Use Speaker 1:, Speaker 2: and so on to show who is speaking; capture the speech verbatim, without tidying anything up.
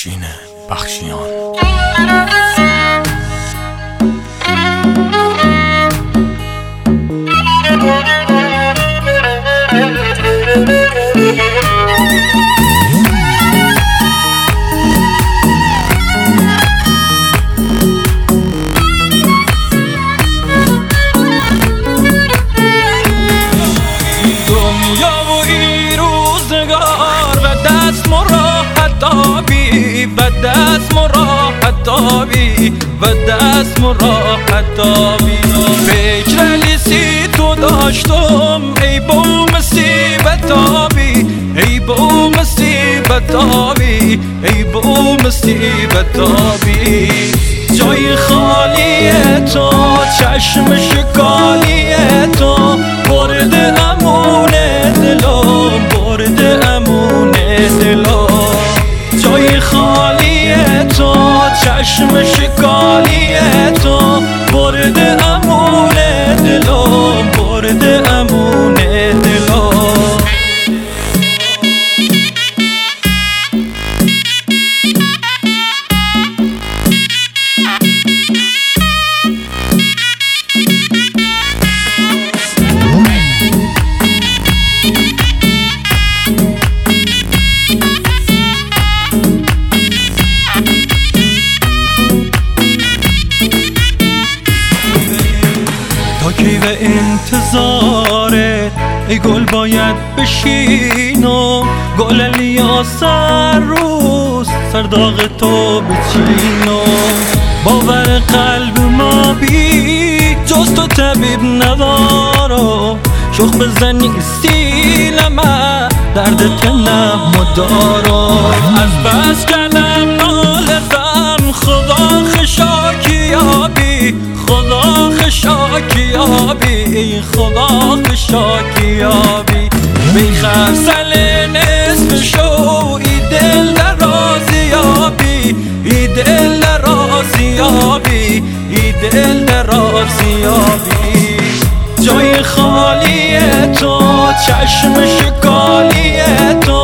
Speaker 1: آفشین بخشیان.
Speaker 2: و دست راحت دابی و دست راحت دابی فکر لیسی تو داشتم ای بو مصیبت دابی ای بو مصیبت دابی ای بو مصیبت دابی جای خالی تو چشم شکالی تو برد امون دلم برد امون دلم جای خالی تو چشم شکالی تو برد امون دلم برد امون دلم کی به انتظارت ای گل باید بشین و گل الیاس هر روز سرداغ تو بچین و باور قلب ما بی جز تو طبیب ندارو شوخ بزنی سیلمه درد تنم مدارو از بس کلم نالزم خدا خشاکیابی خدا خشاکیابی خدا خشاکیابی بیخر سل نصف شو ای دل رازیابی ای دل رازیابی ای دل رازیابی جای خالی تو چشم شکالی تو